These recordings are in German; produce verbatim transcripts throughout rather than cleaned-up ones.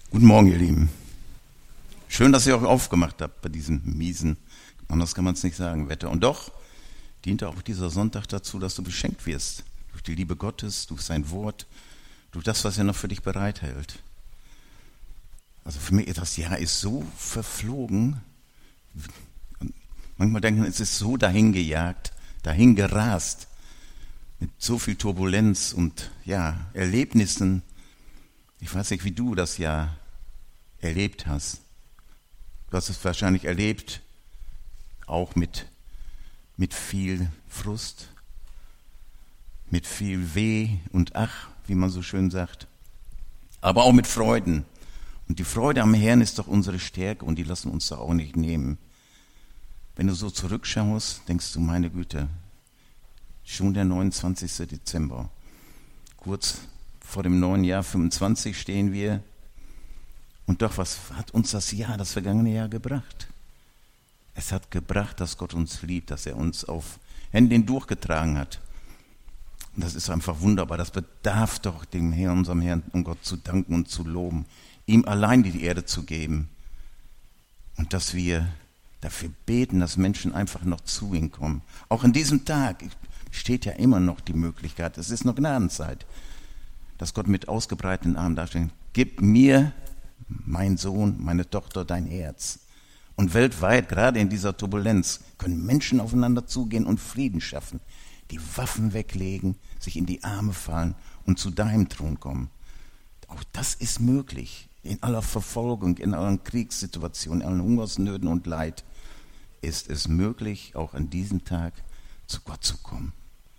Guten Morgen, ihr Lieben. Schön, dass ihr euch aufgemacht habt bei diesem miesen, anders kann man es nicht sagen, Wetter. Und doch dient auch dieser Sonntag dazu, dass du beschenkt wirst. Durch die Liebe Gottes, durch sein Wort, durch das, was er noch für dich bereithält. Also für mich, das Jahr ist so verflogen. Und manchmal denken, es ist so dahingejagt, dahingerast. Mit so viel Turbulenz und ja, Erlebnissen. Ich weiß nicht, wie du das Jahr erlebt hast. Du hast es wahrscheinlich erlebt, auch mit, mit viel Frust, mit viel Weh und Ach, wie man so schön sagt, aber auch mit Freuden. Und die Freude am Herrn ist doch unsere Stärke und die lassen uns doch auch nicht nehmen. Wenn du so zurückschaust, denkst du, meine Güte, schon der neunundzwanzigster Dezember, kurz vor dem neuen Jahr fünfundzwanzig stehen wir. Und doch, was hat uns das Jahr, das vergangene Jahr gebracht? Es hat gebracht, dass Gott uns liebt, dass er uns auf Händen hindurchgetragen hat. Und das ist einfach wunderbar. Das bedarf doch dem Herrn, unserem Herrn, um Gott zu danken und zu loben, ihm allein die Erde zu geben. Und dass wir dafür beten, dass Menschen einfach noch zu ihm kommen. Auch in diesem Tag steht ja immer noch die Möglichkeit, es ist noch Gnadenzeit, dass Gott mit ausgebreiteten Armen dasteht. Gib mir, mein Sohn, meine Tochter, dein Herz. Und weltweit, gerade in dieser Turbulenz, können Menschen aufeinander zugehen und Frieden schaffen, die Waffen weglegen, sich in die Arme fallen und zu deinem Thron kommen. Auch das ist möglich. In aller Verfolgung, in allen Kriegssituationen, in allen Hungersnöten und Leid ist es möglich, auch an diesem Tag zu Gott zu kommen.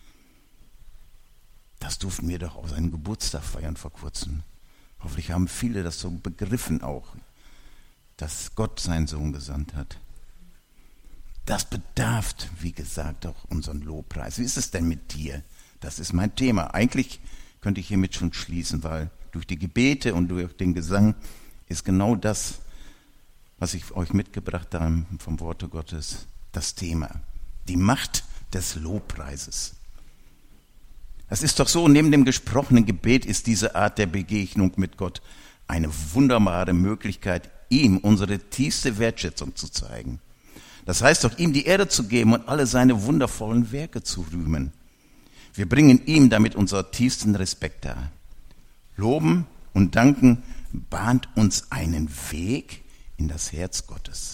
Das durften wir doch auf seinen Geburtstag feiern vor kurzem. Hoffentlich haben viele das so begriffen auch, dass Gott seinen Sohn gesandt hat. Das bedarf, wie gesagt, auch unseren Lobpreis. Wie ist es denn mit dir? Das ist mein Thema. Eigentlich könnte ich hiermit schon schließen, weil durch die Gebete und durch den Gesang ist genau das, was ich euch mitgebracht habe vom Worte Gottes, das Thema. Die Macht des Lobpreises. Es ist doch so, neben dem gesprochenen Gebet ist diese Art der Begegnung mit Gott eine wunderbare Möglichkeit, ihm unsere tiefste Wertschätzung zu zeigen. Das heißt doch, ihm die Ehre zu geben und alle seine wundervollen Werke zu rühmen. Wir bringen ihm damit unser tiefsten Respekt dar. Loben und Danken bahnt uns einen Weg in das Herz Gottes.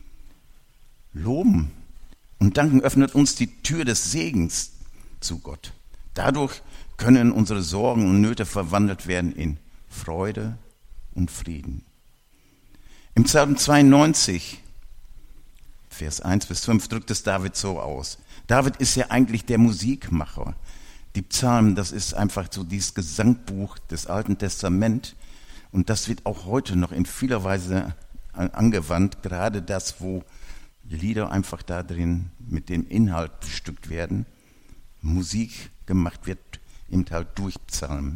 Loben und Danken öffnet uns die Tür des Segens zu Gott. Dadurch können unsere Sorgen und Nöte verwandelt werden in Freude und Frieden. Im Psalm zweiundneunzig, Vers eins bis fünf, drückt es David so aus. David ist ja eigentlich der Musikmacher. Die Psalmen, das ist einfach so dieses Gesangbuch des Alten Testaments. Und das wird auch heute noch in vieler Weise angewandt. Gerade das, wo Lieder einfach da drin mit dem Inhalt bestückt werden. Musik gemacht wird eben halt durch Psalmen.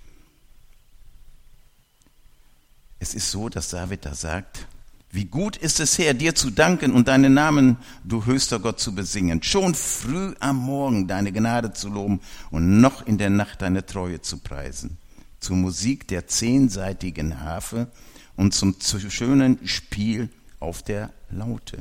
Es ist so, dass David da sagt, wie gut ist es, Herr, dir zu danken und deinen Namen, du höchster Gott, zu besingen, schon früh am Morgen deine Gnade zu loben und noch in der Nacht deine Treue zu preisen, zur Musik der zehnseitigen Harfe und zum schönen Spiel auf der Laute.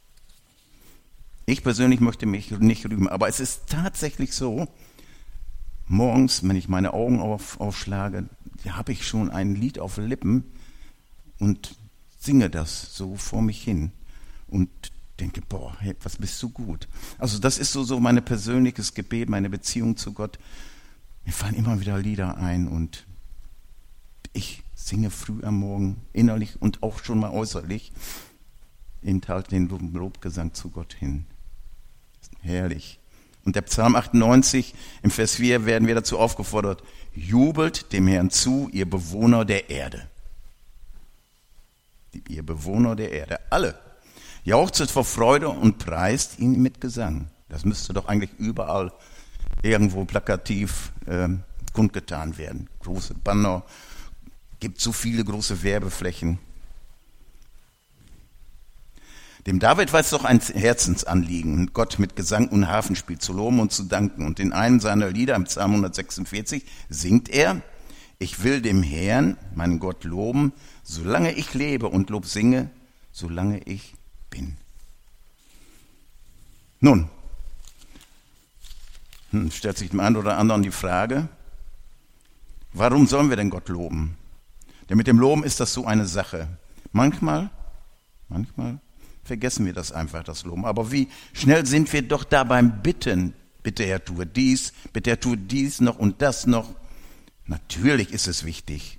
Ich persönlich möchte mich nicht rühmen, aber es ist tatsächlich so, morgens, wenn ich meine Augen auf, aufschlage, da habe ich schon ein Lied auf den Lippen und singe das so vor mich hin und denke, boah, hey, was bist du gut. Also das ist so, so mein persönliches Gebet, meine Beziehung zu Gott. Mir fallen immer wieder Lieder ein und ich singe früh am Morgen innerlich und auch schon mal äußerlich eben halt den Lobgesang zu Gott hin. Herrlich. Und der Psalm achtundneunzig, im Vers vier werden wir dazu aufgefordert, jubelt dem Herrn zu, ihr Bewohner der Erde. Ihr Bewohner der Erde, alle. Jauchzet vor Freude und preist ihn mit Gesang. Das müsste doch eigentlich überall irgendwo plakativ äh, kundgetan werden. Große Banner, gibt so viele große Werbeflächen. Dem David war es doch ein Herzensanliegen, Gott mit Gesang und Harfenspiel zu loben und zu danken. Und in einem seiner Lieder, im Psalm hundertsechsundvierzig, singt er, Ich will dem Herrn, meinen Gott, loben, solange ich lebe und Lob singe, solange ich bin. Nun, hm, stellt sich dem einen oder anderen die Frage, warum sollen wir denn Gott loben? Denn mit dem Loben ist das so eine Sache. Manchmal, manchmal vergessen wir das einfach, das Loben. Aber wie schnell sind wir doch da beim Bitten? Bitte Herr, tue dies, bitte Herr, tue dies noch und das noch. Natürlich ist es wichtig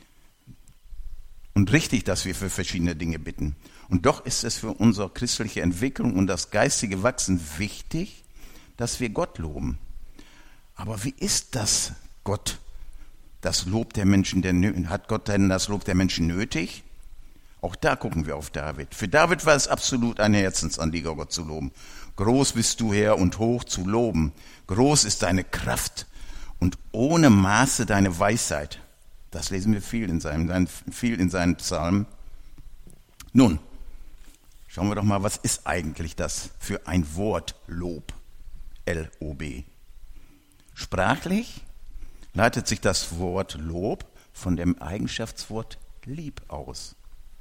und richtig, dass wir für verschiedene Dinge bitten. Und doch ist es für unsere christliche Entwicklung und das geistige Wachsen wichtig, dass wir Gott loben. Aber wie ist das Gott, das Lob der Menschen, der, hat Gott denn das Lob der Menschen nötig? Auch da gucken wir auf David. Für David war es absolut ein Herzensanliegen, Gott zu loben. Groß bist du, Herr, und hoch zu loben. Groß ist deine Kraft und ohne Maße deine Weisheit. Das lesen wir viel in seinem, viel in seinen Psalmen. Nun, schauen wir doch mal, was ist eigentlich das für ein Wort Lob? L O B. Sprachlich leitet sich das Wort Lob von dem Eigenschaftswort lieb aus.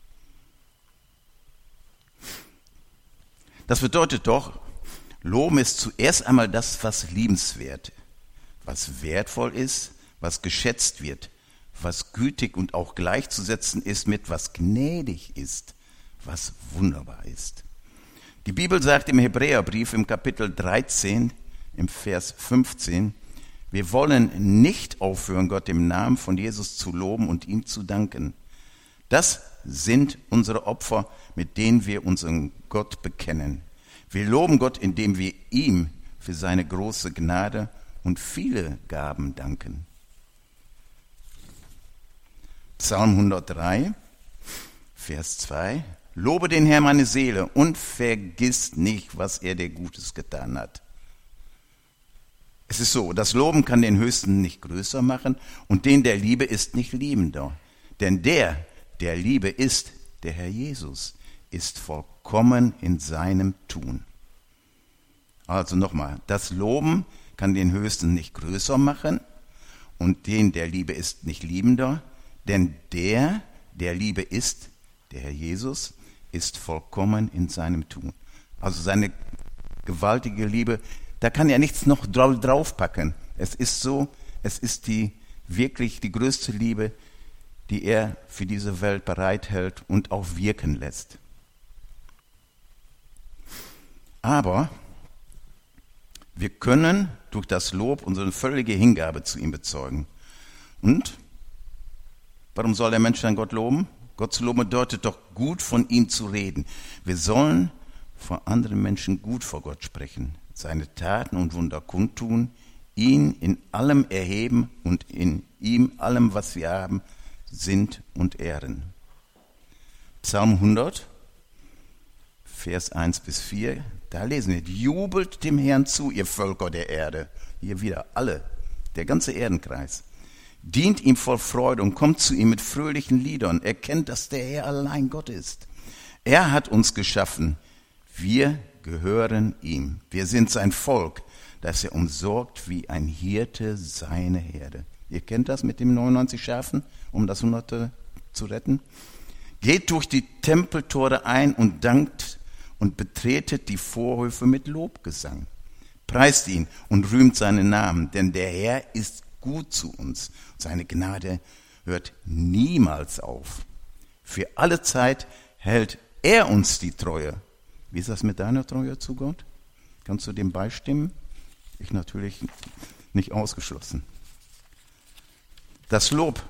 Das bedeutet doch, Loben ist zuerst einmal das, was liebenswert, was wertvoll ist, was geschätzt wird, was gütig und auch gleichzusetzen ist mit was gnädig ist, was wunderbar ist. Die Bibel sagt im Hebräerbrief im Kapitel dreizehn, im Vers fünfzehn, wir wollen nicht aufhören, Gott im Namen von Jesus zu loben und ihm zu danken. Das sind unsere Opfer, mit denen wir unseren Gott bekennen. Wir loben Gott, indem wir ihm für seine große Gnade und viele Gaben danken. Psalm hundertdrei, Vers zwei. Lobe den Herrn meine Seele und vergiss nicht, was er dir Gutes getan hat. Es ist so, das Loben kann den Höchsten nicht größer machen und den der Liebe ist nicht liebender. Denn der, der Liebe ist, der Herr Jesus, ist vollkommen in seinem Tun. Also nochmal, das Loben kann den Höchsten nicht größer machen und den der Liebe ist nicht liebender, denn der, der Liebe ist, der Herr Jesus, ist vollkommen in seinem Tun. Also seine gewaltige Liebe, da kann er nichts noch draufpacken. Es ist so, es ist die wirklich die größte Liebe, die er für diese Welt bereithält und auch wirken lässt. Aber wir können durch das Lob unsere völlige Hingabe zu ihm bezeugen. Und warum soll der Mensch dann Gott loben? Gott zu loben bedeutet doch, gut von ihm zu reden. Wir sollen vor anderen Menschen gut vor Gott sprechen, seine Taten und Wunder kundtun, ihn in allem erheben und in ihm allem, was wir haben, sind und ehren. Psalm hundert, Vers eins bis vier, da lesen wir, jubelt dem Herrn zu, ihr Völker der Erde. Hier wieder alle, der ganze Erdenkreis. Dient ihm voll Freude und kommt zu ihm mit fröhlichen Liedern. Erkennt, dass der Herr allein Gott ist. Er hat uns geschaffen. Wir gehören ihm. Wir sind sein Volk, das er umsorgt wie ein Hirte seine Herde. Ihr kennt das mit den neunundneunzig Schafen, um das Hunderte zu retten? Geht durch die Tempeltore ein und dankt und betretet die Vorhöfe mit Lobgesang. Preist ihn und rühmt seinen Namen, denn der Herr ist gut zu uns. Seine Gnade hört niemals auf. Für alle Zeit hält er uns die Treue. Wie ist das mit deiner Treue zu Gott? Kannst du dem beistimmen? Ich natürlich nicht ausgeschlossen. Das Lob,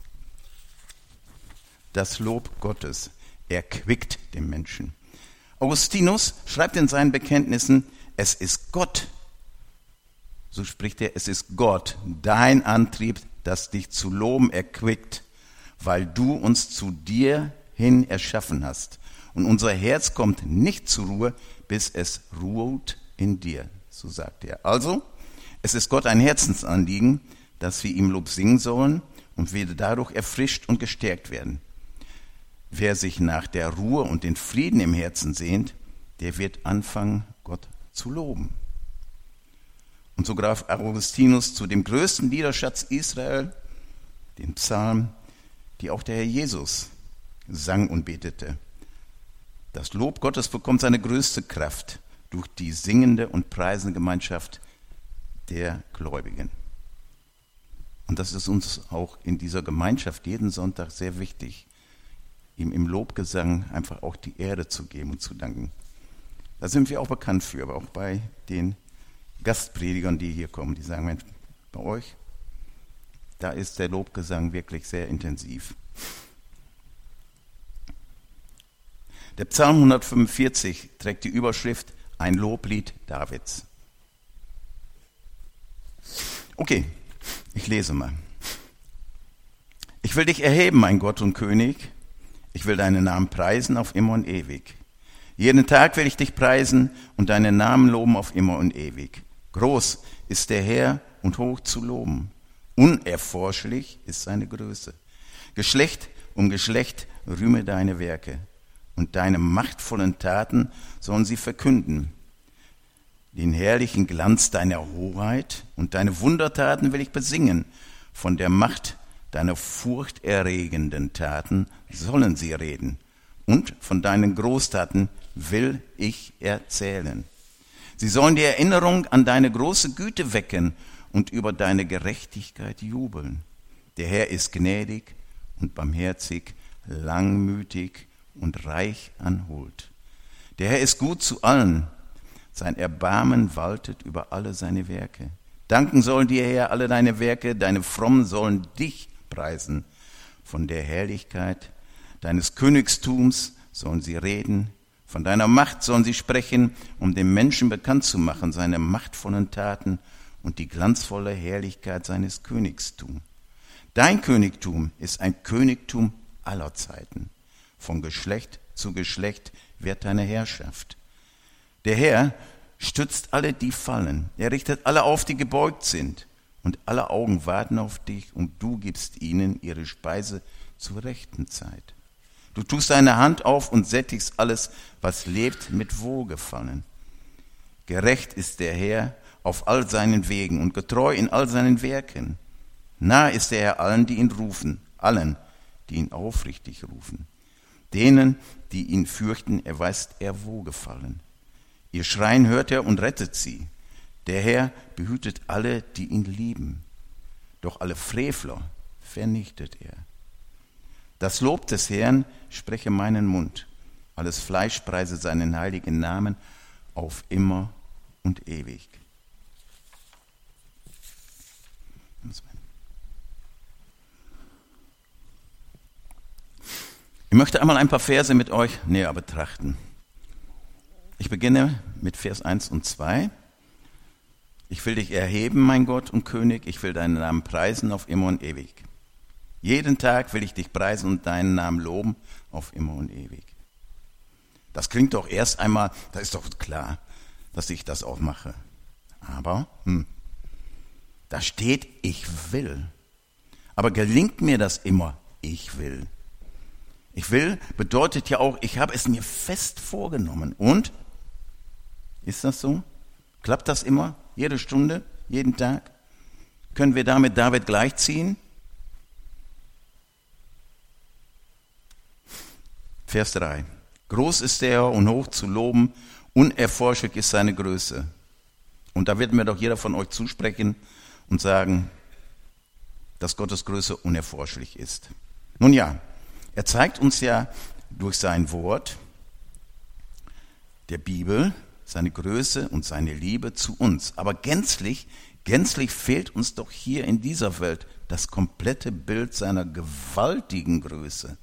das Lob Gottes erquickt den Menschen. Augustinus schreibt in seinen Bekenntnissen, es ist Gott, so spricht er, es ist Gott, dein Antrieb, das dich zu loben erquickt, weil du uns zu dir hin erschaffen hast. Und unser Herz kommt nicht zur Ruhe, bis es ruht in dir, so sagt er. Also, es ist Gott ein Herzensanliegen, dass wir ihm Lob singen sollen und wir dadurch erfrischt und gestärkt werden. Wer sich nach der Ruhe und den Frieden im Herzen sehnt, der wird anfangen, Gott zu loben. Und so greift Augustinus zu dem größten Liederschatz Israel, den Psalm, die auch der Herr Jesus sang und betete. Das Lob Gottes bekommt seine größte Kraft durch die singende und preisende Gemeinschaft der Gläubigen. Und das ist uns auch in dieser Gemeinschaft jeden Sonntag sehr wichtig, ihm im Lobgesang einfach auch die Ehre zu geben und zu danken. Da sind wir auch bekannt für, aber auch bei den Gastpredigern, die hier kommen, die sagen, Mensch, bei euch, da ist der Lobgesang wirklich sehr intensiv. Der Psalm hundertfünfundvierzig trägt die Überschrift Ein Loblied Davids. Okay, ich lese mal. Ich will dich erheben, mein Gott und König. Ich will deinen Namen preisen auf immer und ewig. Jeden Tag will ich dich preisen und deinen Namen loben auf immer und ewig. Groß ist der Herr und hoch zu loben. Unerforschlich ist seine Größe. Geschlecht um Geschlecht rühme deine Werke. Und deine machtvollen Taten sollen sie verkünden. Den herrlichen Glanz deiner Hoheit und deine Wundertaten will ich besingen. Von der Macht deiner furchterregenden Taten sollen sie reden. Und von deinen Großtaten will ich erzählen. Sie sollen die Erinnerung an deine große Güte wecken und über deine Gerechtigkeit jubeln. Der Herr ist gnädig und barmherzig, langmütig und reich an Huld. Der Herr ist gut zu allen. Sein Erbarmen waltet über alle seine Werke. Danken sollen dir, Herr, alle deine Werke, deine Frommen sollen dich preisen. Von der Herrlichkeit deines Königstums sollen sie reden. Von deiner Macht sollen sie sprechen, um dem Menschen bekannt zu machen, seine machtvollen Taten und die glanzvolle Herrlichkeit seines Königstums. Dein Königtum ist ein Königtum aller Zeiten. Von Geschlecht zu Geschlecht wird deine Herrschaft. Der Herr stützt alle, die fallen. Er richtet alle auf, die gebeugt sind. Und alle Augen warten auf dich, und du gibst ihnen ihre Speise zur rechten Zeit. Du tust deine Hand auf und sättigst alles, was lebt, mit Wohlgefallen. Gerecht ist der Herr auf all seinen Wegen und getreu in all seinen Werken. Nah ist der Herr allen, die ihn rufen, allen, die ihn aufrichtig rufen. Denen, die ihn fürchten, erweist er Wohlgefallen. Ihr Schreien hört er und rettet sie. Der Herr behütet alle, die ihn lieben. Doch alle Frevler vernichtet er. Das Lob des Herrn spreche meinen Mund. Alles Fleisch preise seinen heiligen Namen auf immer und ewig. Ich möchte einmal ein paar Verse mit euch näher betrachten. Ich beginne mit Vers eins und zwei. Ich will dich erheben, mein Gott und König, ich will deinen Namen preisen auf immer und ewig. Jeden Tag will ich dich preisen und deinen Namen loben auf immer und ewig. Das klingt doch erst einmal, da ist doch klar, dass ich das auch mache. Aber, hm, da steht, ich will. Aber gelingt mir das immer, ich will? Ich will bedeutet ja auch, ich habe es mir fest vorgenommen. Und? Ist das so? Klappt das immer? Jede Stunde? Jeden Tag? Können wir damit David gleichziehen? Vers drei. Groß ist der Herr und hoch zu loben, unerforschlich ist seine Größe. Und da wird mir doch jeder von euch zusprechen und sagen, dass Gottes Größe unerforschlich ist. Nun ja, er zeigt uns ja durch sein Wort, der Bibel, seine Größe und seine Liebe zu uns. Aber gänzlich, gänzlich fehlt uns doch hier in dieser Welt das komplette Bild seiner gewaltigen Größe.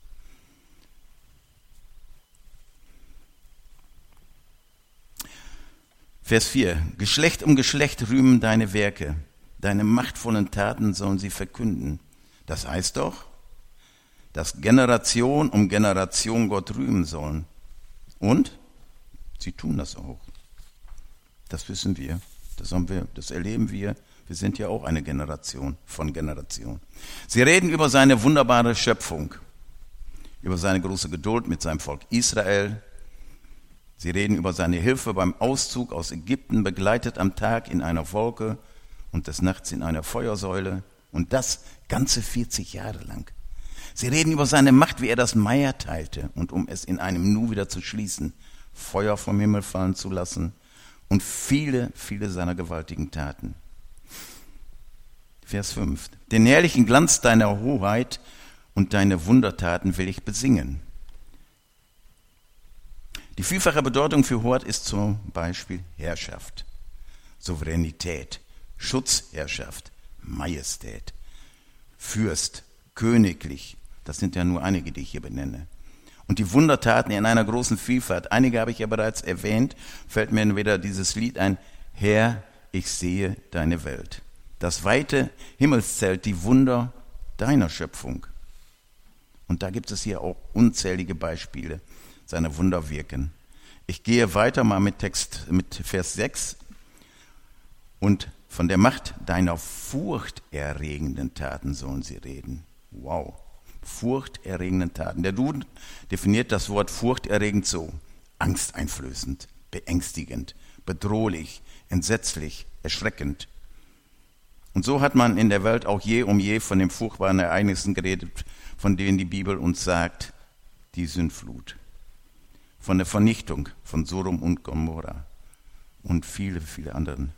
Vers vier. Geschlecht um Geschlecht rühmen deine Werke. Deine machtvollen Taten sollen sie verkünden. Das heißt doch, dass Generation um Generation Gott rühmen sollen. Und sie tun das auch. Das wissen wir. Das haben wir, das erleben wir. Wir sind ja auch eine Generation von Generation. Sie reden über seine wunderbare Schöpfung, über seine große Geduld mit seinem Volk Israel. Sie reden über seine Hilfe beim Auszug aus Ägypten, begleitet am Tag in einer Wolke und des Nachts in einer Feuersäule. Und das ganze vierzig Jahre lang. Sie reden über seine Macht, wie er das Meer teilte und um es in einem Nu wieder zu schließen, Feuer vom Himmel fallen zu lassen und viele, viele seiner gewaltigen Taten. Vers fünf. Den herrlichen Glanz deiner Hoheit und deine Wundertaten will ich besingen. Die vielfache Bedeutung für Hoheit ist zum Beispiel Herrschaft, Souveränität, Schutzherrschaft, Majestät, Fürst, königlich. Das sind ja nur einige, die ich hier benenne. Und die Wundertaten in einer großen Vielfalt. Einige habe ich ja bereits erwähnt, fällt mir wieder dieses Lied ein, Herr, ich sehe deine Welt. Das weite Himmelszelt, die Wunder deiner Schöpfung. Und da gibt es hier auch unzählige Beispiele seiner Wunderwirken. Ich gehe weiter mal mit Text, mit Vers sechs. Und von der Macht deiner furchterregenden Taten sollen sie reden. Wow, furchterregenden Taten. Der Duden definiert das Wort furchterregend so: angsteinflößend, beängstigend, bedrohlich, entsetzlich, erschreckend. Und so hat man in der Welt auch je um je von den furchtbaren Ereignissen geredet, von denen die Bibel uns sagt, die Sündflut, von der Vernichtung von Sodom und Gomorra und viele, viele anderen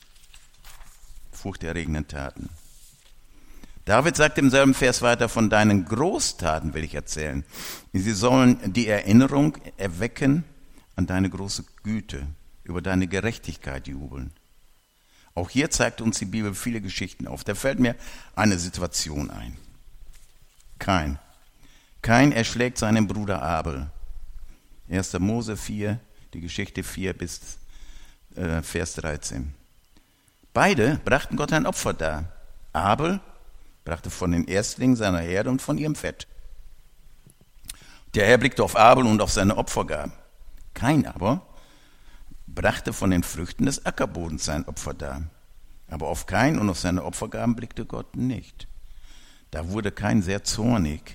furchterregenden Taten. David sagt im selben Vers weiter, von deinen Großtaten will ich erzählen. Sie sollen die Erinnerung erwecken an deine große Güte, über deine Gerechtigkeit jubeln. Auch hier zeigt uns die Bibel viele Geschichten auf. Da fällt mir eine Situation ein. Kain. Kain erschlägt seinen Bruder Abel. erster Mose vier, die Geschichte vier bis äh, Vers dreizehn. Beide brachten Gott ein Opfer dar. Abel brachte von den Erstlingen seiner Herde und von ihrem Fett. Der Herr blickte auf Abel und auf seine Opfergaben. Kain aber brachte von den Früchten des Ackerbodens sein Opfer dar. Aber auf Kain und auf seine Opfergaben blickte Gott nicht. Da wurde Kain sehr zornig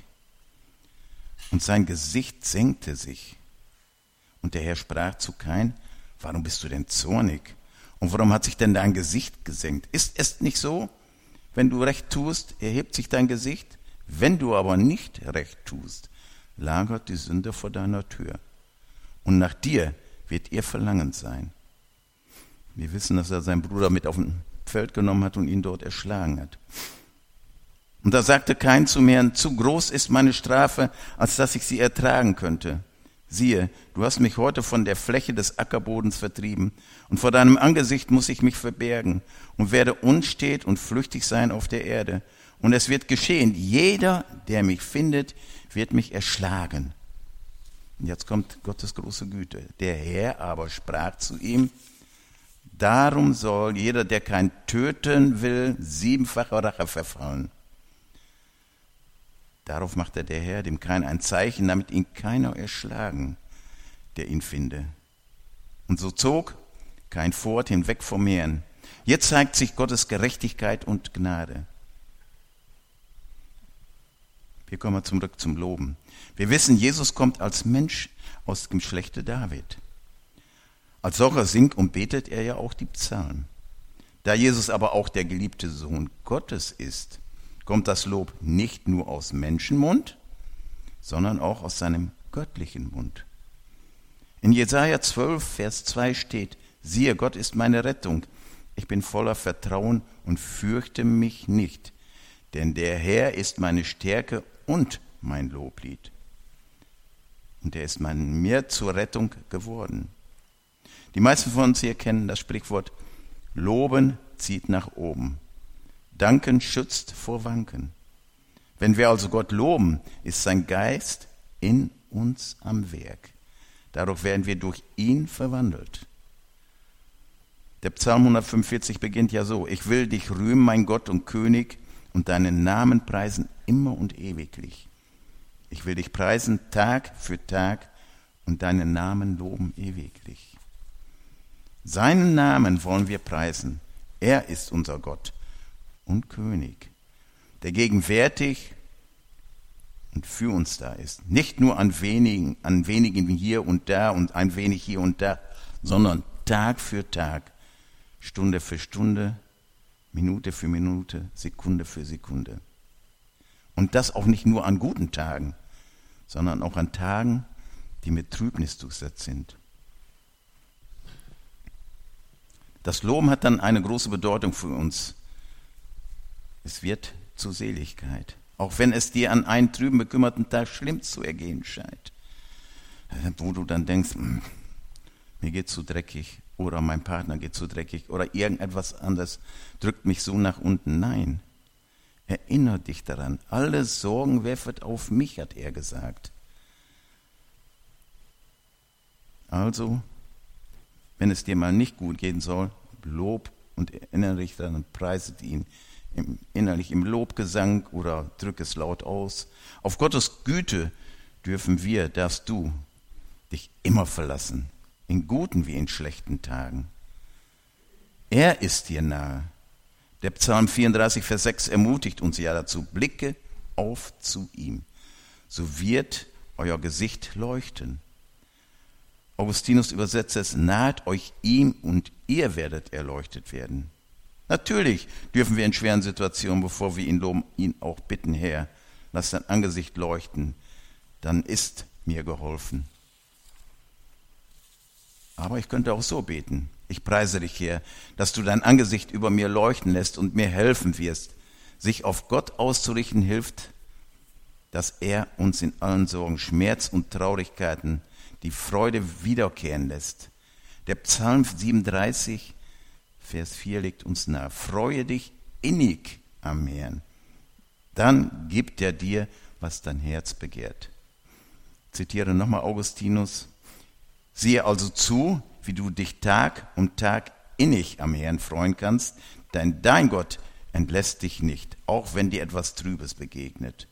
und sein Gesicht senkte sich. Und der Herr sprach zu Kain, warum bist du denn zornig? Und warum hat sich denn dein Gesicht gesenkt? Ist es nicht so, wenn du recht tust, erhebt sich dein Gesicht? Wenn du aber nicht recht tust, lagert die Sünde vor deiner Tür. Und nach dir wird ihr Verlangen sein. Wir wissen, dass er seinen Bruder mit auf ein Feld genommen hat und ihn dort erschlagen hat. Und da sagte Kain zu mir, zu groß ist meine Strafe, als dass ich sie ertragen könnte. Siehe, du hast mich heute von der Fläche des Ackerbodens vertrieben, und vor deinem Angesicht muss ich mich verbergen und werde unstet und flüchtig sein auf der Erde. Und es wird geschehen, jeder, der mich findet, wird mich erschlagen. Und jetzt kommt Gottes große Güte. Der Herr aber sprach zu ihm, darum soll jeder, der kein töten will, siebenfache Rache verfallen. Darauf machte der Herr dem Kain ein Zeichen, damit ihn keiner erschlagen, der ihn finde. Und so zog Kain fort hinweg vom Herrn. Jetzt zeigt sich Gottes Gerechtigkeit und Gnade. Wir kommen zurück zum Loben. Wir wissen, Jesus kommt als Mensch aus dem Geschlechte David. Als solcher singt und betet er ja auch die Psalmen. Da Jesus aber auch der geliebte Sohn Gottes ist, kommt das Lob nicht nur aus Menschenmund, sondern auch aus seinem göttlichen Mund. In Jesaja zwölf, Vers zwei steht, siehe, Gott ist meine Rettung. Ich bin voller Vertrauen und fürchte mich nicht, denn der Herr ist meine Stärke und mein Loblied. Und er ist mein, mir zur Rettung geworden. Die meisten von uns hier kennen das Sprichwort, Loben zieht nach oben. Danken schützt vor Wanken. Wenn wir also Gott loben, ist sein Geist in uns am Werk. Dadurch werden wir durch ihn verwandelt. Der Psalm hundertfünfundvierzig beginnt ja so, ich will dich rühmen, mein Gott und König, und deinen Namen preisen immer und ewiglich. Ich will dich preisen Tag für Tag und deinen Namen loben ewiglich. Seinen Namen wollen wir preisen. Er ist unser Gott und König, der gegenwärtig und für uns da ist. Nicht nur an wenigen, an wenigen hier und da und ein wenig hier und da, sondern Tag für Tag, Stunde für Stunde, Minute für Minute, Sekunde für Sekunde. Und das auch nicht nur an guten Tagen, sondern auch an Tagen, die mit Trübnis durchsetzt sind. Das Loben hat dann eine große Bedeutung für uns. Es wird zur Seligkeit. Auch wenn es dir an einem trüben, bekümmerten Tag schlimm zu ergehen scheint. Wo du dann denkst, mir geht's zu dreckig oder mein Partner geht zu dreckig oder irgendetwas anderes drückt mich so nach unten. Nein, erinnere dich daran. Alle Sorgen werfet auf mich, hat er gesagt. Also, wenn es dir mal nicht gut gehen soll, lob und erinnere dich daran und preiset ihn im, innerlich im Lobgesang oder drück es laut aus. Auf Gottes Güte dürfen wir, darfst du dich immer verlassen, in guten wie in schlechten Tagen. Er ist dir nahe. Der Psalm vierunddreißig, Vers sechs ermutigt uns ja dazu, blicke auf zu ihm, so wird euer Gesicht leuchten. Augustinus übersetzt es, naht euch ihm und ihr werdet erleuchtet werden. Natürlich dürfen wir in schweren Situationen, bevor wir ihn loben, ihn auch bitten, Herr, lass dein Angesicht leuchten, dann ist mir geholfen. Aber ich könnte auch so beten. Ich preise dich, Herr, dass du dein Angesicht über mir leuchten lässt und mir helfen wirst. Sich auf Gott auszurichten hilft, dass er uns in allen Sorgen, Schmerz und Traurigkeiten die Freude wiederkehren lässt. Der Psalm siebenunddreißig, Vers vier legt uns nahe. Freue dich innig am Herrn. Dann gibt er dir, was dein Herz begehrt. Ich zitiere nochmal Augustinus. Siehe also zu, wie du dich Tag um Tag innig am Herrn freuen kannst, denn dein Gott entlässt dich nicht, auch wenn dir etwas Trübes begegnet.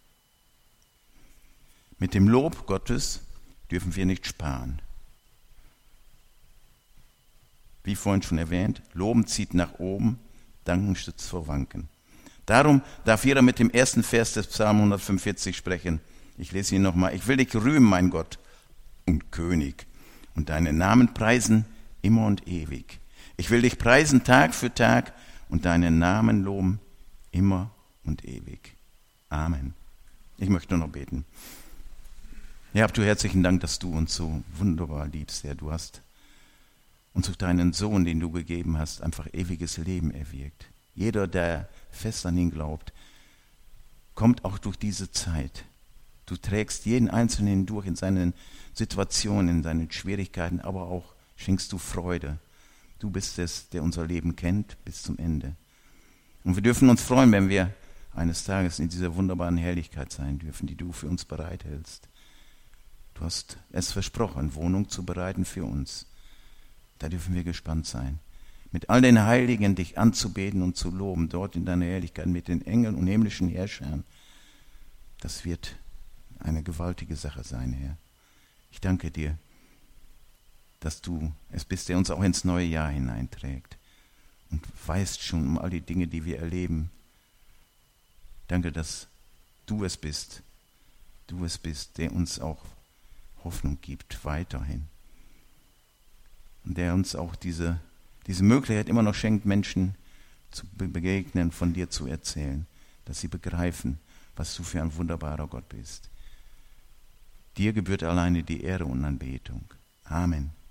Mit dem Lob Gottes dürfen wir nicht sparen. Wie vorhin schon erwähnt, Loben zieht nach oben, Danken stützt vor Wanken. Darum darf jeder mit dem ersten Vers des Psalm hundertfünfundvierzig sprechen. Ich lese ihn nochmal. Ich will dich rühmen, mein Gott und König, und deinen Namen preisen immer und ewig. Ich will dich preisen Tag für Tag und deinen Namen loben immer und ewig. Amen. Ich möchte nur noch beten. Ja, habt du herzlichen Dank, dass du uns so wunderbar liebst, Herr. Du hast uns durch deinen Sohn, den du gegeben hast, einfach ewiges Leben erwirkt. Jeder, der fest an ihn glaubt, kommt auch durch diese Zeit. Du trägst jeden Einzelnen durch in seinen Situationen, in seinen Schwierigkeiten, aber auch schenkst du Freude. Du bist es, der unser Leben kennt bis zum Ende. Und wir dürfen uns freuen, wenn wir eines Tages in dieser wunderbaren Herrlichkeit sein dürfen, die du für uns bereithältst. Du hast es versprochen, Wohnung zu bereiten für uns. Da dürfen wir gespannt sein. Mit all den Heiligen dich anzubeten und zu loben, dort in deiner Herrlichkeit, mit den Engeln und himmlischen Herrschern. Das wird eine gewaltige Sache sein, Herr. Ich danke dir, dass du es bist, der uns auch ins neue Jahr hineinträgt und weißt schon um all die Dinge, die wir erleben. Danke, dass du es bist, du es bist, der uns auch Hoffnung gibt, weiterhin. Und der uns auch diese, diese Möglichkeit immer noch schenkt, Menschen zu begegnen, von dir zu erzählen, dass sie begreifen, was du für ein wunderbarer Gott bist. Dir gebührt alleine die Ehre und Anbetung. Amen.